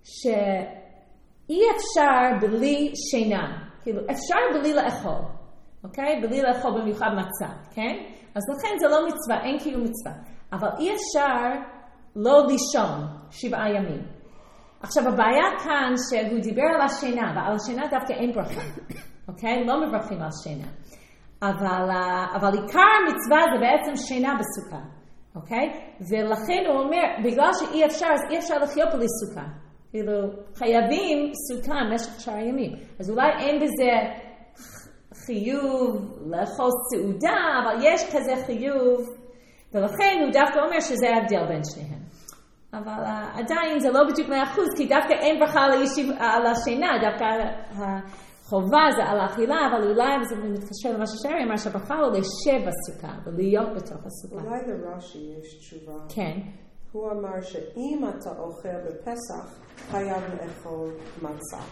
שאי אפשר בלי שינה, כאילו אפשר בלי לאכול, אוקיי? בלי לאכול במיוחד מצה, כן? אז לכן זה לא מצווה, אין קיום מצווה, אבל אי אפשר לא לישון 7 ימים. עכשיו הבעיה כאן שהוא דיבר על השינה, ועל השינה דווקא אין ברכה, אוקיי? לא מברכים על שינה. אבל עיקר המצווה זה בעצם שינה בסוכה, אוקיי? ולכן הוא אומר, בגלל שאי אפשר, אז אי אפשר לחיות בלי סוכה. כאילו, חייבים סוכה במשך שאר ימים. אז אולי אין בזה חיוב לאכול סעודה, אבל יש כזה חיוב, ולכן הוא דווקא אומר שזה ההבדל בין שניהם. אבל עדיין זה לא בדיוק 100%, כי דווקא אין ברכה על השינה, דווקא החובה זה על האכילה, אבל אולי זה מתקשר למה ששרי אמר שהברכה הוא לשב בסוכה, ולהיות בתוך הסוכה. אולי לרש"י יש תשובה. כן. הוא אמר שאם אתה אוכל בפסח, חייב לאכול מצה.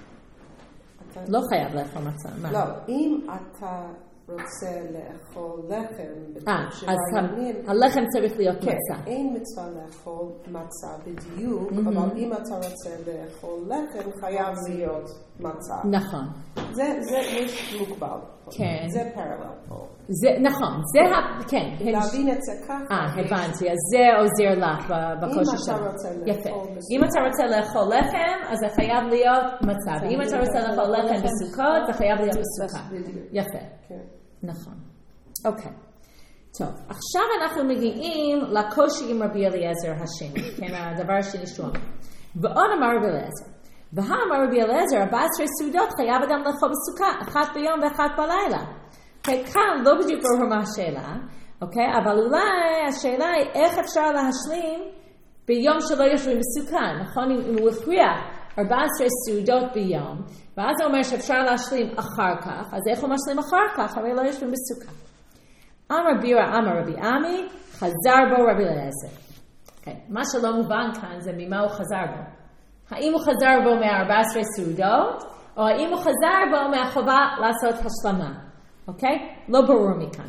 לא חייב לאכול מצה. לא, אם אתה רוצה לאכול לחם, אז הלחם צריך להיות מצה. אין מצווה לאכול מצה בדיוק, אבל אם אתה רוצה לאכול לחם, חייב להיות מצה. נכון. זה יש מוגבל. כן. זה פרלל פה. נכון, זה כן. להבין את זה ככה. הבנתי, אז זה עוזר לך בקושי שלך. אם אתה רוצה לאכול בסוכה. אם אתה רוצה לאכול לחם, אז זה חייב להיות מצה. ואם אתה רוצה לאכול לחם בסוכות, זה חייב להיות בסוכה. יפה. נכון. אוקיי. טוב, עכשיו אנחנו מגיעים לקושי עם רבי אליעזר השני. כן, הדבר השני שהוא אמר. ועוד אמר רבי אליעזר. והאמר רבי אליעזר, 14 סעודות חייב אדם לאכול בסוכה, 1 ביום ו1 בלילה. כאן לא בדיוק ברור מה השאלה, אוקיי? אבל אולי השאלה היא איך אפשר להשלים ביום שלא יושבים בסוכה, נכון? אם הוא הכריח 14 סעודות ביום, ואז הוא אומר שאפשר להשלים אחר כך, אז איך הוא משלים אחר כך? הרי לא יושבים בסוכה. אמר בירה, אמר רבי עמי, חזר בו רבי אליעזר. אוקיי, מה שלא מובן כאן זה ממה הוא חזר בו. האם הוא חזר בו מ-14 סעודות, או האם הוא חזר בו מהחובה לעשות השלמה. אוקיי? לא ברור מכאן.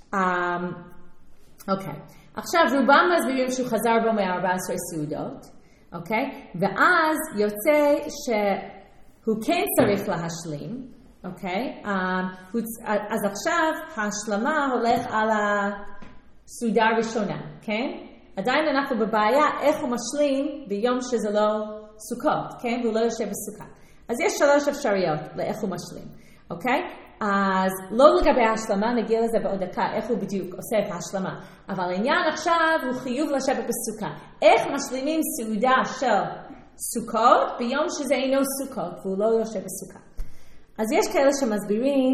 אוקיי. עכשיו, רובם מסבירים שהוא חזר בו מ-14 סעודות. אוקיי? ואז יוצא שהוא כן צריך להשלים. אוקיי? אז עכשיו ההשלמה הולך על הסעודה הראשונה. כן? עדיין אנחנו בבעיה איך הוא משלים ביום שזה לא סוכות. כן? והוא לא יושב בסוכה. אז יש 3 אפשרויות לאיך הוא משלים. אוקיי? אז לא לגבי ההשלמה, נגיע לזה בעוד דקה, איך הוא בדיוק עושה את ההשלמה. אבל העניין עכשיו הוא חיוב לשבת בסוכה. איך משלימים סעודה של סוכות ביום שזה אינו סוכות, והוא לא יושב בסוכה. אז יש כאלה שמסבירים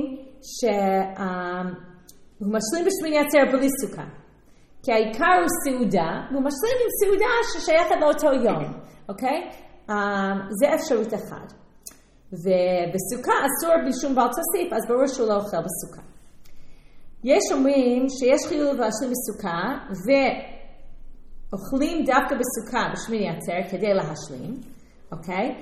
שהוא משלים בשמיני עצרת בלי סוכה. כי העיקר הוא סעודה, והוא משלים עם סעודה ששייכת לאותו יום. אוקיי? זה אפשרות אחת. ובסוכה אסור בשום בעל תוסיף, אז ברור שהוא לא אוכל בסוכה. יש אומרים שיש חיוב להשלים בסוכה, ואוכלים דווקא בסוכה בשמיני עצרת כדי להשלים, אוקיי?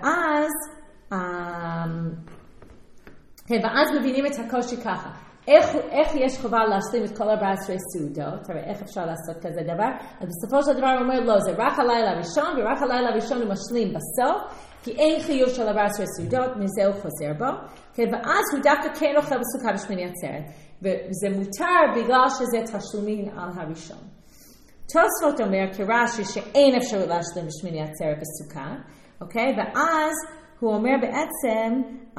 ואז מבינים את הקושי ככה. איך יש חובה להשלים את כל 14 סעודות? הרי איך אפשר לעשות כזה דבר? אז בסופו של דבר הוא אומר, לא, זה רק הלילה הראשון, ורק הלילה הראשון הוא משלים בסוף, כי אין חיוב של 14 סעודות, מזה הוא חוזר בו. ואז הוא דווקא כן אוכל בסוכה בשמיני עצרת. וזה מותר בגלל שזה תשלומין על הראשון. תוספות אומר כרש"י שאין אפשרות להשלים בשמיני עצרת בסוכה, אוקיי? ואז הוא אומר בעצם,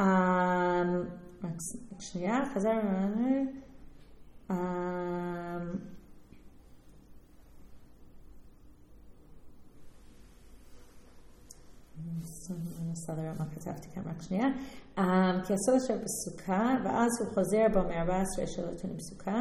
שנייה, חזר, נסדר מה כתבתי כאן רק שנייה, כי אסור לשבת בסוכה, ואז הוא חוזר בו מ-14 שלא תונים בסוכה,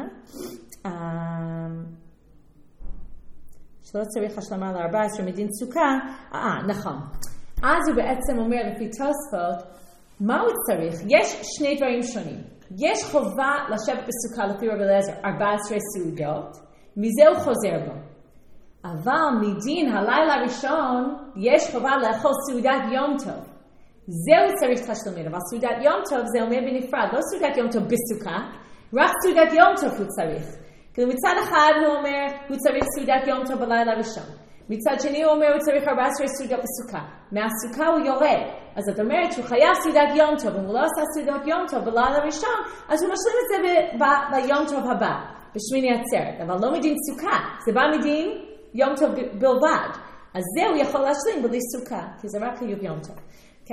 שלא צריך השלמה ל-14 מדין סוכה, נכון. אז הוא בעצם אומר לפי תוספות, מה הוא צריך? יש שני דברים שונים. יש חובה לשבת בסוכה לפי רבי אליעזר 14 סעודות, מזה הוא חוזר בו. אבל מדין הלילה הראשון יש חובה לאכול סעודת יום טוב. זהו צריך תשלומים, אבל סעודת יום טוב זה אומר בנפרד, לא סעודת יום טוב בסוכה, רק סעודת יום טוב הוא צריך. כאילו מצד אחד הוא אומר, הוא צריך סעודת יום טוב בלילה הראשון. מצד שני הוא אומר, הוא צריך 14 סעודות בסוכה. מהסוכה הוא יורד. אז זאת אומרת שהוא חייב סעודת יום טוב, אם הוא לא עושה סעודת יום טוב בלילה הראשון, אז הוא משלים את זה ביום טוב הבא, בשמיני עצרת. אבל לא מדין סוכה, זה בא מדין יום טוב בלבד. אז זה הוא יכול להשלים בלי סוכה, כי זה רק חיוב יום טוב.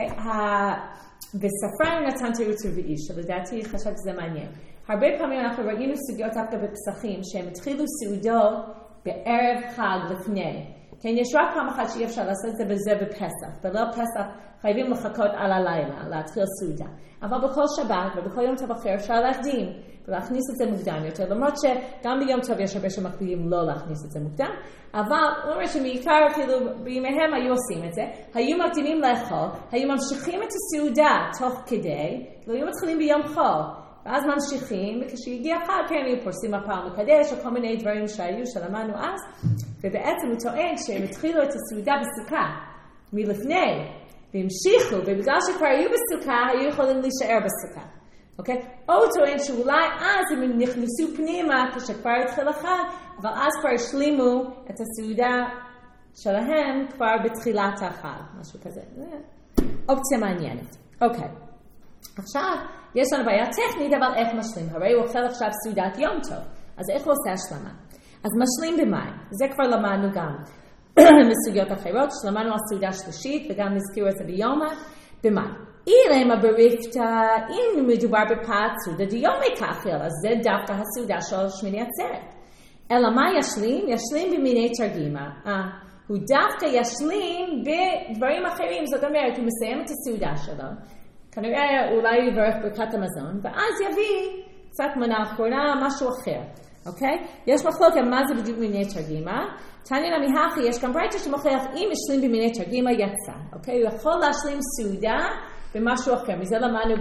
בספרן נתן תירוץ רביעי, שלדעתי חשבתי שזה מעניין. הרבה פעמים אנחנו ראינו סוגיות דווקא בפסחים, שהם התחילו סעודות בערב חג לפני. כן, יש רק פעם אחת שאי אפשר לעשות את זה בזה בפסח. בליל פסח חייבים לחכות על הלילה, להתחיל סעודה. אבל בכל שבת ובכל יום טוב אחר אפשר להקדים ולהכניס את זה מוקדם יותר. למרות שגם ביום טוב יש הרבה שמקפידים לא להכניס את זה מוקדם. אבל הוא אומר שמעיקר כאילו בימיהם היו עושים את זה. היו מקדימים לאכול, היו ממשיכים את הסעודה תוך כדי, היו מתחילים ביום חול. ואז ממשיכים, וכשהגיע חג, כן, היו פורסים הפעם מקדש, או כל מיני דברים שהיו, שלמדנו אז, ובעצם הוא טוען שהם התחילו את הסעודה בסוכה, מלפני, והמשיכו, ובגלל שכבר היו בסוכה, היו יכולים להישאר בסוכה, אוקיי? או הוא טוען שאולי אז הם נכנסו פנימה, כשכבר התחיל החג, אבל אז כבר השלימו את הסעודה שלהם, כבר בתחילת החג, משהו כזה. אופציה מעניינת. אוקיי. עכשיו, יש לנו בעיה טכנית, אבל איך משלים? הרי הוא אוכל עכשיו סעודת יום טוב, אז איך הוא עושה השלמה? אז משלים במים, זה כבר למדנו גם מסוגיות אחרות, שלמדנו על סעודה שלישית, וגם נזכירו את זה ביומא, במים. אילמה בריפתא, אם מדובר בפת סעודה דיומי כאכיל, אז זה דווקא הסעודה של שמיני עצרת. אלא מה ישלים? ישלים במיני תרגימה. הוא דווקא ישלים בדברים אחרים, זאת אומרת, הוא מסיים את הסעודה שלו, כנראה אולי יברך ברכת המזון, ואז יביא קצת מנה אחרונה, משהו אחר, אוקיי? יש מחלוקת מה זה בדיוק מיני תרגימה. תניא מהכי, יש גם ברייתא שמוכיח אם השלים במיני תרגימה יצא, אוקיי? הוא יכול להשלים סעודה במשהו אחר. מזה למדנו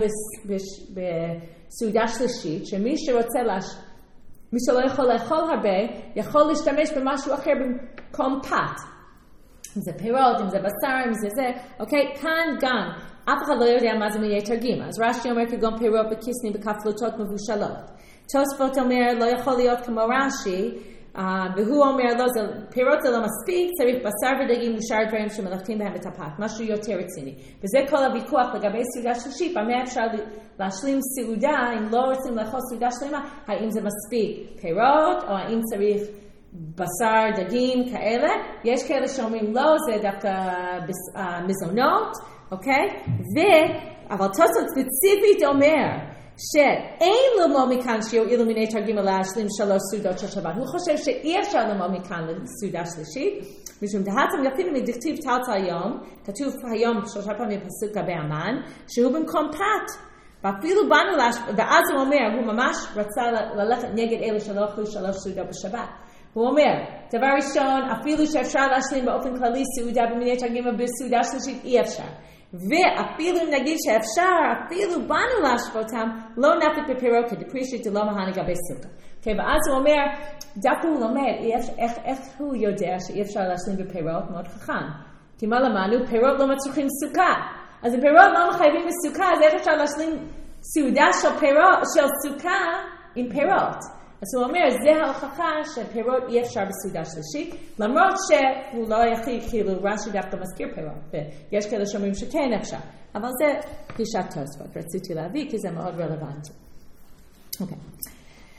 בסעודה שלישית, שמי שרוצה מי שלא יכול לאכול הרבה, יכול להשתמש במשהו אחר במקום פת. אם זה פירות, אם זה בשר, אם זה זה, אוקיי? כאן גם, אף אחד לא יודע מה זה מיני תרגימה. אז רש"י אומר כגון פירות בקיסני בכפלוטות מבושלות. תוספות אומר לא יכול להיות כמו רש"י, והוא אומר לא, פירות זה לא מספיק, צריך בשר ודגים ושאר דברים שמלאכתים בהם את הפת, משהו יותר רציני. וזה כל הוויכוח לגבי סעודה שלישית, במה אפשר להשלים סעודה, אם לא רוצים לאכול סעודה שלמה, האם זה מספיק פירות, או האם צריך בשר, דגים, כאלה. יש כאלה שאומרים לא, זה דווקא מזונות, אוקיי? אבל תוספות ספציפית אומר, שאין ללמוד מכאן שיועילו מיני תרגימה להשלים 3 סעודות של שבת. הוא חושב שאי אפשר ללמוד מכאן לסעודה שלישית, משום דהתם יפינו מדכתיב תלתל היום, כתוב היום 3 פעמים פסוק גבי המן, שהוא במקום פת. ואפילו באנו ואז הוא אומר, הוא ממש רצה ללכת נגד אלה שלא אכלו 3 סעודות בשבת. הוא אומר, דבר ראשון, אפילו שאפשר להשלים באופן כללי סעודה במיני תרגימה בסעודה שלישית, אי אפשר. ואפילו אם נגיד שאפשר, אפילו באנו להשוותם, לא נפיק בפירות כדפרישית דלא מהנה גבי סוכה. ואז הוא אומר, דווקא הוא לומד, איך הוא יודע שאי אפשר להשלים בפירות? מאוד חכם. כי מה למדנו? פירות לא מצריכים סוכה. אז אם פירות לא מחייבים בסוכה, אז איך אפשר להשלים סעודה של סוכה עם פירות? אז הוא אומר, זה ההוכחה שפירות אי אפשר בסעודה שלישית, למרות שהוא לא היחיד, כאילו רש"י דווקא מזכיר פירות, ויש כאלה שאומרים שכן אפשר, אבל זה פגישת תוספות, רציתי להביא כי זה מאוד רלוונטי. אוקיי.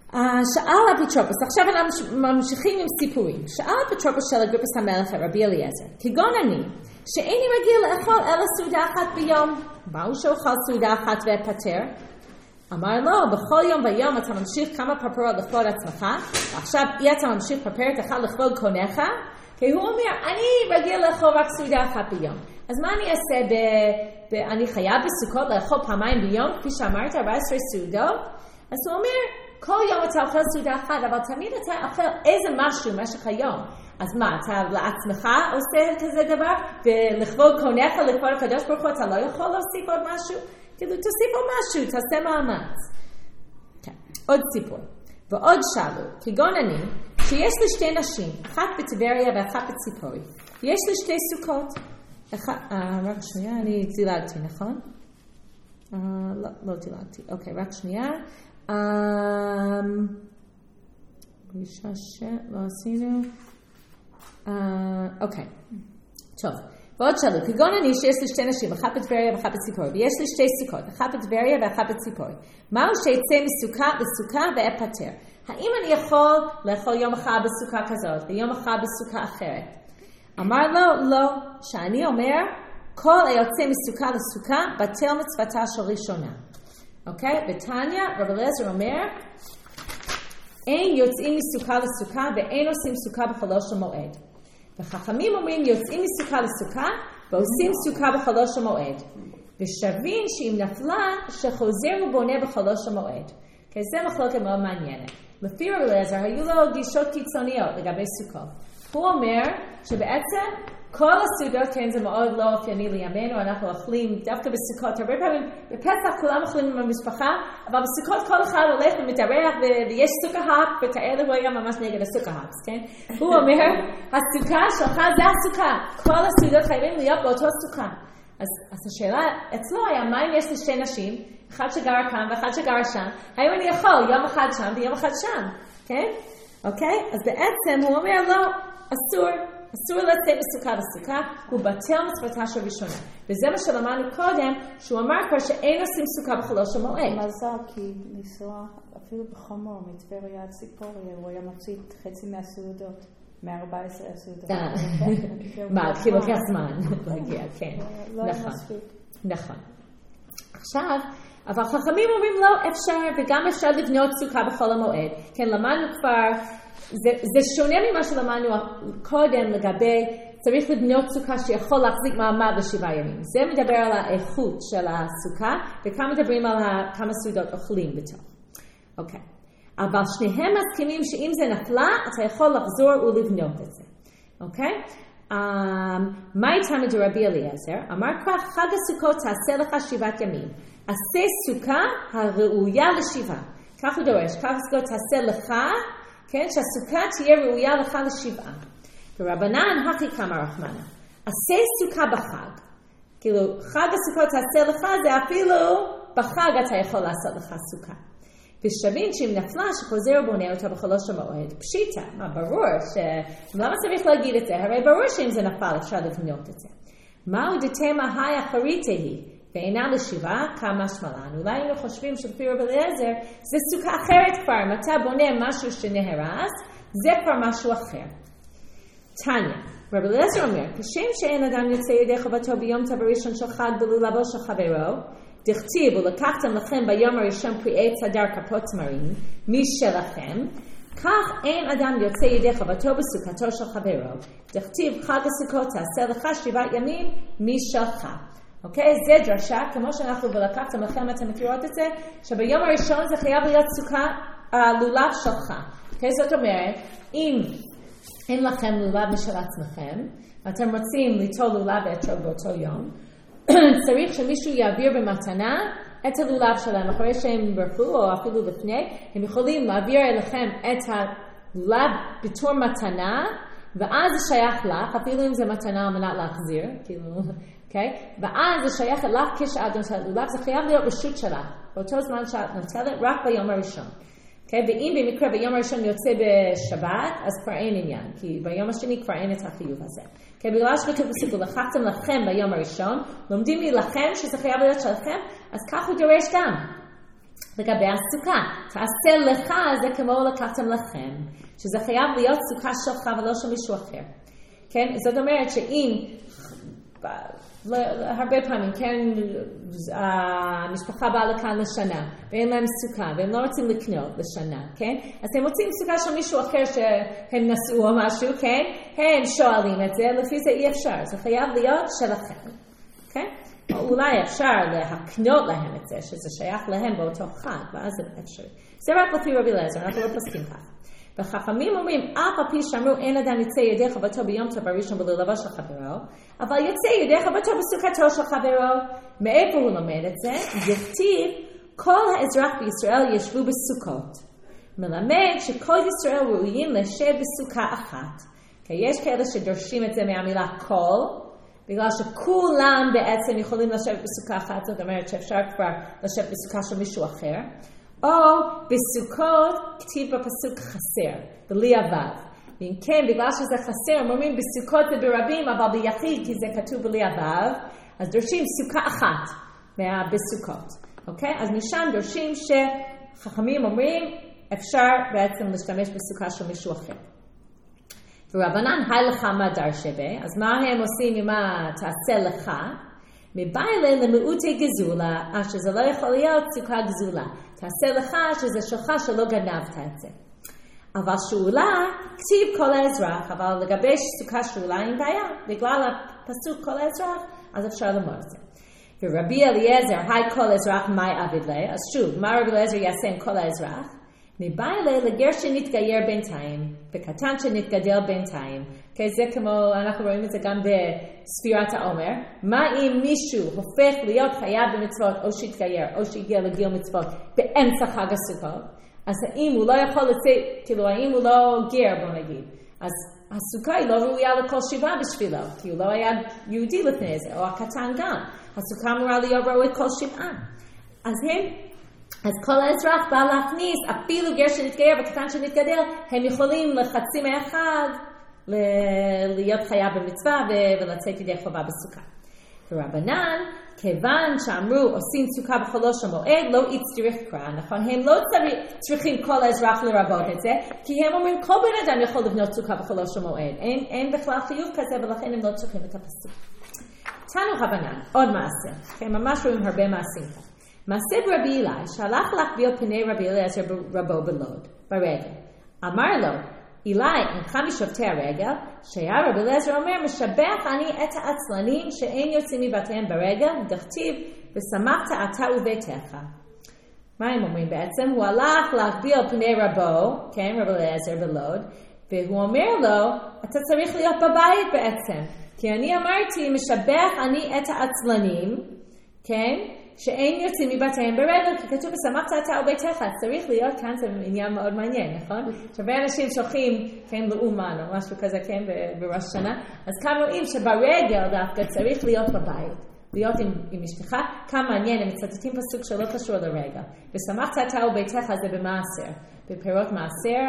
שאל אפוטרופוס, עכשיו אנחנו ממשיכים עם סיפורים. שאל אפוטרופוס של אגריפס המלך את רבי אליעזר, כגון אני, שאיני רגיל לאכול אלא סעודה אחת ביום. מהו שאוכל סעודה אחת ואפטר? אמר לו, בכל יום ויום אתה ממשיך כמה פרפרות לכבוד עצמך, ועכשיו אתה ממשיך פרפרת אחת לכבוד קונך, כי הוא אומר, אני רגיל לאכול רק סעודה אחת ביום. אז מה אני אעשה? אני חייב בסוכות לאכול פעמיים ביום, כפי שאמרת, 14 סעודות? אז הוא אומר, כל יום אתה אוכל סעודה אחת, אבל תמיד אתה אוכל איזה משהו במשך היום. אז מה, אתה לעצמך עושה כזה דבר? ולכבוד קונך, לכבוד הקדוש ברוך הוא, אתה לא יכול להוסיף עוד משהו? כאילו, תוסיף עוד משהו, תעשה מאמץ. כן, עוד סיפור. ועוד שאלו, כגון אני, שיש לי שתי נשים, אחת בטבריה ואחת בציפורי. יש לי שתי סוכות. רק שנייה, אני דילגתי, נכון? לא דילגתי. אוקיי, רק שנייה. פגישה שלא עשינו. אוקיי, טוב. ועוד שאלו, כגון אני שיש לי שתי נשים, אחת בטבריה ואחת בציפורי, ויש לי שתי סוכות, אחת בטבריה ואחת בציפורי. מהו שיצא מסוכה לסוכה ואפטר? האם אני יכול לאכול יום אחד בסוכה כזאת ויום אחד בסוכה אחרת? אמר לו, לא, שאני אומר, כל היוצא מסוכה לסוכה בטל מצוותה של ראשונה. אוקיי? בתניא, רבי אליעזר אומר, אין יוצאים מסוכה לסוכה ואין עושים סוכה בחולו של מועד. וחכמים אומרים, יוצאים מסוכה לסוכה ועושים סוכה בחולו של מועד. ושווין שאם נפלה, שחוזר ובונה בחולו של מועד. כי זה מחלוקת מאוד מעניינת. לפי רבי אליעזר היו לו גישות קיצוניות לגבי סוכות. הוא אומר שבעצם כל הסעודות, כן, זה מאוד לא אופייני לימינו, אנחנו אוכלים דווקא בסוכות, הרבה פעמים בפסח כולם אוכלים עם המשפחה, אבל בסוכות כל אחד הולך ומתארח ויש סוכה האפ, וכאלה הוא היה ממש נגד הסוכה האפ, כן? הוא אומר, הסוכה שלך זה הסוכה, כל הסעודות חייבים להיות באותו סוכה. אז השאלה אצלו היה, מה אם יש לי שתי נשים, אחד שגר כאן ואחד שגר שם, האם אני יכול יום אחד שם ויום אחד שם, כן? אוקיי? אז בעצם הוא אומר, לא, אסור לצאת מסוכה לסוכה, הוא בטל מצוותה של ראשונה. וזה מה שלמדנו קודם, שהוא אמר כבר שאין עושים סוכה בחולו של מועד. מזל, כי לנסוע אפילו בחמור, מטבריה עד ציפורי, הוא היה מפסיד חצי מהסעודות, 14 הסעודות. מה, כי לוקח זמן להגיע, כן. לא היה מספיק. נכון. עכשיו, אבל חכמים אומרים לא אפשר, וגם אפשר לבנות סוכה בכל המועד. כן, למדנו כבר, זה שונה ממה שלמדנו קודם לגבי, צריך לבנות סוכה שיכול להחזיק מעמד ל7 ימים. זה מדבר על האיכות של הסוכה, וכאן מדברים על כמה סעודות אוכלים בתוך. אוקיי. אבל שניהם מסכימים שאם זה נפלה, אתה יכול לחזור ולבנות את זה. אוקיי? מה הייתה מדרבי אליעזר? אמר כבר, חג הסוכות תעשה לך 7 ימים. עשה סוכה הראויה ל7. כך הוא דורש, חג הסוכות תעשה לך, כן, שהסוכה תהיה ראויה לך ל7. ורבנן הכי כמה רחמנה. עשה סוכה בחג. כאילו, חג הסוכות תעשה לך, זה אפילו בחג אתה יכול לעשות לך סוכה. ושווין שאם נפלה שחוזר ובונה אותה בחולו של מועד, פשיטה, מה ברור, למה צריך להגיד את זה? הרי ברור שאם זה נפל אפשר לבנות את זה. מהו דתמה היי אחריתה היא, ואינה ל7, כמה שמלן. אולי היינו חושבים שלפי רבי אליעזר, זה סוכה אחרת כבר, אם אתה בונה משהו שנהרס, זה כבר משהו אחר. תניא, רבי אליעזר אומר, כשם שאין אדם יוצא ידי חובתו ביום טוב הראשון של חג בלולבו של חברו, דכתיב ולקחתם לכם ביום הראשון פרי עץ הדר כפות תמרים משלכם, כך אין אדם יוצא ידי חובתו בסוכתו של חברו. דכתיב חג הסוכות תעשה לך 7 ימים משלך. אוקיי? זה דרשה, כמו שאנחנו ולקחתם לכם, אתם מכירות את זה, שביום הראשון זה חייב להיות סוכה לולב שלך. אוקיי? זאת אומרת, אם אין לכם לולב משל עצמכם, ואתם רוצים ליטול לולב ואתרוג באותו יום, צריך שמישהו יעביר במתנה את הלולב שלהם. אחרי שהם ברכו, או אפילו לפני, הם יכולים להעביר אליכם את הלולב בתור מתנה, ואז זה שייך לך, אפילו אם זה מתנה על מנת להחזיר, כאילו, אוקיי? ואז זה שייך לך כשאת נוטלת לולב, זה חייב להיות רשות שלך, באותו זמן שאת נוטלת, רק ביום הראשון. אוקיי? ואם במקרה ביום הראשון יוצא בשבת, אז כבר אין עניין, כי ביום השני כבר אין את החיוב הזה. כי בגלל שכתוב בספר, לקחתם לכם ביום הראשון, לומדים מלכם שזה חייב להיות שלכם, אז כך הוא דורש גם. לגבי הסוכה, תעשה לך זה כמו לקחתם לכם, שזה חייב להיות סוכה שלך ולא של מישהו אחר. כן? זאת אומרת שאם, הרבה פעמים, כן, המשפחה באה לכאן לשנה, ואין להם סוכה, והם לא רוצים לקנות לשנה, כן? אז הם רוצים סוכה של מישהו אחר שהם נסעו או משהו, כן? הם שואלים את זה, לפי זה אי אפשר, זה חייב להיות שלכם, כן? אולי אפשר להקנות להם את זה, שזה שייך להם באותו חג, ואז זה אפשרי. זה רק לפי רבי אליעזר, אנחנו לא פוסקים כך. וחכמים אומרים, אף על פי שאמרו אין אדם יצא ידי חובתו ביום טוב הראשון בלולבו של חברו, אבל יצא ידי חובתו בסוכתו של חברו. מאיפה הוא לומד את זה? יכתיב, כל האזרח בישראל ישבו בסוכות. מלמד שכל ישראל ראויים לשב בסוכה אחת. כי יש כאלה שדורשים את זה מהמילה כל, בגלל שכולם בעצם יכולים לשבת בסוכה אחת, זאת אומרת שאפשר כבר לשבת בסוכה של מישהו אחר. או בסוכות כתיב בפסוק חסר, בלי אבב. ואם כן, בגלל שזה חסר, אומרים בסוכות זה ברבים, אבל ביחיד, כי זה כתוב בלי אבב, אז דורשים סוכה אחת בסוכות. אוקיי? אז משם דורשים שחכמים אומרים, אפשר בעצם להשתמש בסוכה של מישהו אחר. ורבנן, היי לך מה דרשה בה, אז מה הם עושים עם מה תעשה לך? מבעלה למיעוטי גזולה, שזה לא יכול להיות סוכה גזולה. תעשה לך שזה שלך שלא גנבת את זה. אבל שאולה, כתיב כל האזרח, אבל לגבי סוכה שאולה אין בעיה, בגלל הפסוק כל האזרח, אז אפשר לומר את זה. ורבי אליעזר, היי כל אזרח, מי עביד לה? אז שוב, מה רבי אליעזר יעשה עם כל האזרח? מבעלה לגר שנתגייר בינתיים, וקטן שנתגדל בינתיים. כי זה כמו, אנחנו רואים את זה גם בספירת העומר. מה אם מישהו הופך להיות חייב במצוות, או שהתגייר, או שהגיע לגיל מצוות, באמצע חג הסוכות? אז האם הוא לא יכול לצאת, כאילו האם הוא לא גר, בוא נגיד. אז הסוכה היא לא ראויה לכל שבעה בשבילו, כי הוא לא היה יהודי לפני זה, או הקטן גם. הסוכה אמורה להיות ראוי כל שבעה. אז כל האזרח בא להכניס, אפילו גר שנתגייר וקטן שנתגדל, הם יכולים לחצי מהחג להיות חייב במצווה ולצאת ידי חובה בסוכה. ורבנן, כיוון שאמרו עושים סוכה בחולו של מועד, לא יצטרך קרא, נכון? הם לא צריכים כל האזרח לרבות את זה, כי הם אומרים כל בן אדם יכול לבנות סוכה בחולו של מועד. אין בכלל חיוב כזה, ולכן הם לא צריכים את הפסוק. תנו רבנן, עוד מעשה, כן, ממש רואים הרבה מעשים כאן. מעשה ברבי אלי, שהלך להחביא פני רבי אליעזר רבו בלוד, ברגל. אמר לו, אלי, אינך משופטי הרגל, שהיה רבי אליעזר אומר, משבח אני את העצלנים שאין יוצאים מבתיהם ברגל, דכתיב, ושמחת אתה וביתך. מה הם אומרים בעצם? הוא הלך להחביא פני רבו, כן, רבי אליעזר בלוד, והוא אומר לו, אתה צריך להיות בבית בעצם, כי אני אמרתי, משבח אני את העצלנים, כן? שאין יוצאים מבתיהם ברגל, כי כתוב ושמחת אתה וביתך, צריך להיות כאן, זה עניין מאוד מעניין, נכון? הרבה אנשים שולחים, כן, לאומן או משהו כזה, כן, בראש שנה, אז כאן רואים שברגל דווקא צריך להיות בבית, להיות עם אשתך, כמה מעניין, הם מצטטים פסוק שלא קשור לרגל, ושמחת אתה וביתך זה במעשר, בפירות מעשר,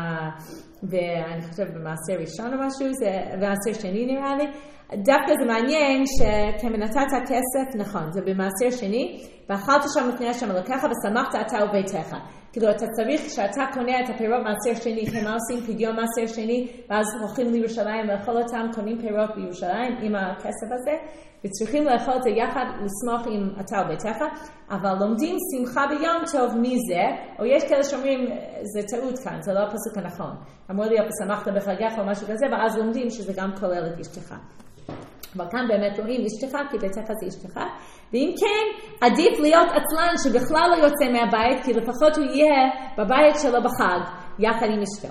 ואני חושבת במעשר ראשון או משהו, זה במעשר שני נראה לי, דווקא זה מעניין שכמנתת כסף, נכון, זה במעשר שני, ואכלת שם לפני השם אלוקיך ושמחת אתה וביתך. כאילו אתה צריך, כשאתה קונה את הפירות מעשר שני, כי מה עושים פדיון מעשר שני, ואז הולכים לירושלים לאכול אותם, קונים פירות בירושלים עם הכסף הזה, וצריכים לאכול את זה יחד, לסמוך עם אתה וביתך, אבל לומדים שמחה ביום טוב מזה, או יש כאלה שאומרים, זה טעות כאן, זה לא הפסוק הנכון. אמור להיות ושמחת בחגיך או משהו כזה, ואז לומדים שזה גם כולל את אשתך. אבל כאן באמת רואים אשתך, כי ביתך זה אשתך, ואם כן, עדיף להיות עצלן שבכלל לא יוצא מהבית, כי לפחות הוא יהיה בבית שלו בחג, יחד עם אשתו.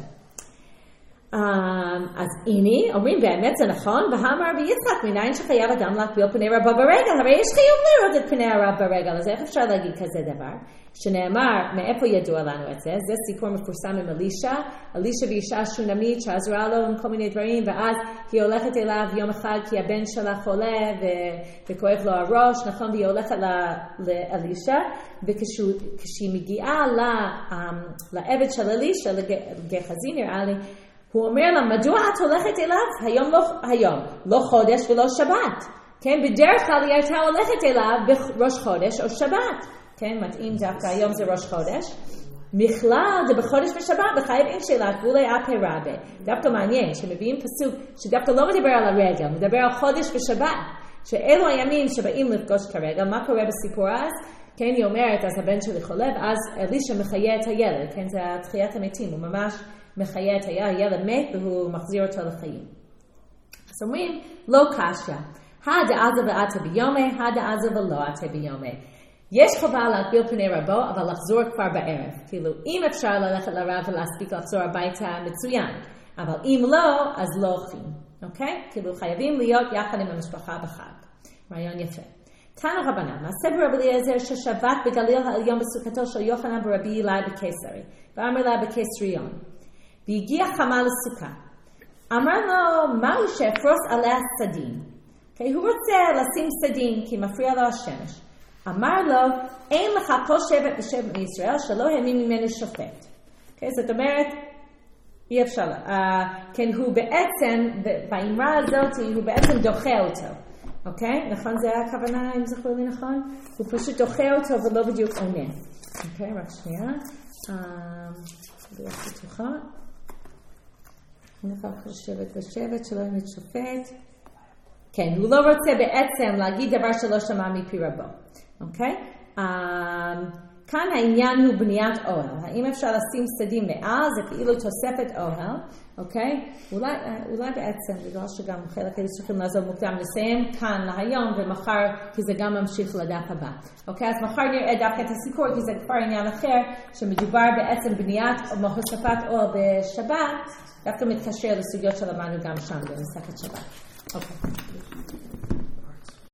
אז הנה, אומרים באמת זה נכון, והאמר ביצחק, מניין שחייב אדם להקביל פני רבו ברגל, הרי יש חיוב לראות את פני הרב ברגל, אז איך אפשר להגיד כזה דבר? שנאמר, מאיפה ידוע לנו את זה? זה סיפור מפורסם עם אלישה ואישה שונמית שעזרה לו עם כל מיני דברים, ואז היא הולכת אליו יום אחד כי הבן שלה חולה וכואב לו הראש, נכון? והיא הולכת לאלישה, וכשהיא מגיעה לעבד של אלישה, לגחזי נראה לי, הוא אומר לה, מדוע את הולכת אליו? היום, לא חודש ולא שבת. כן, בדרך כלל היא הייתה הולכת אליו בראש חודש או שבת. כן, מתאים דווקא, היום זה ראש חודש. בכלל, זה בחודש ושבת, בחייב אין שאלת גבולי אפי רבה. דווקא מעניין, שמביאים פסוק שדווקא לא מדבר על הרגל, מדבר על חודש ושבת. שאלו הימים שבאים לפגוש כרגע, מה קורה בסיפור אז? כן, היא אומרת, אז הבן שלי חולה, ואז אלישע מחיה את הילד, כן, זה תחיית המתים, הוא ממש מחיה את הילד מת, והוא מחזיר אותו לחיים. אז אומרים, לא קשיא, הדעזה ועתה ביומי, הדעזה ולא עתה ביומי. יש חובה להגביל פני רבו, אבל לחזור כבר בערב. כאילו, אם אפשר ללכת לרב ולהספיק לחזור הביתה מצוין, אבל אם לא, אז לא אוכלים. אוקיי? כאילו, חייבים להיות יחד עם המשפחה בחג. רעיון יפה. תנו רבנן, מעשה ברבי אליעזר ששבת בגליל העליון בסוכתו של יוחנן ברבי אלי בקיסרי, ואמר לה בקיסריון. והגיע חמה לסוכה. אמר לו, מהו שאפרוס עליה סדין? כי הוא רוצה לשים סדין, כי מפריע לו השמש. אמר לו, אין לך כל שבט ושבט מישראל שלא האמין ממנו שופט. זאת אומרת, אי אפשר. כן, הוא בעצם, באמרה הזאת, הוא בעצם דוחה אותו. אוקיי? נכון? זה היה הכוונה, אם זכרו לי נכון? הוא פשוט דוחה אותו ולא בדיוק עונה. אוקיי, רק שנייה. בדיוק בטוחה. נפח לשבט ושבט שלא האמין שופט. כן, הוא לא רוצה בעצם להגיד דבר שלא שמע מפי רבו. אוקיי? כאן העניין הוא בניית אוהל. האם אפשר לשים סדים מעל? זה כאילו תוספת אוהל. אוקיי? אולי בעצם, בגלל שגם חלק היו צריכים לעזוב מוקדם, נסיים כאן להיום ומחר, כי זה גם ממשיך לדף הבא. אוקיי? אז מחר נראה דווקא את הסיפור, כי זה כבר עניין אחר, שמדובר בעצם בניית או הוספת אוהל בשבת, דווקא מתקשר לסוגיות שלמדנו גם שם במסכת שבת. אוקיי.